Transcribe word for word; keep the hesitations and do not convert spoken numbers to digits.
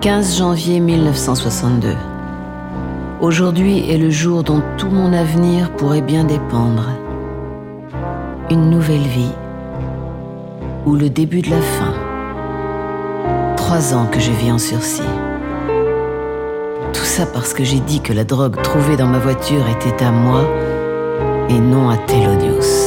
quinze janvier mille neuf cent soixante-deux. Aujourd'hui est le jour dont tout mon avenir pourrait bien dépendre. Une nouvelle vie ou le début de la fin. Trois ans que je vis en sursis. Tout ça parce que j'ai dit que la drogue trouvée dans ma voiture était à moi et non à Thelonious.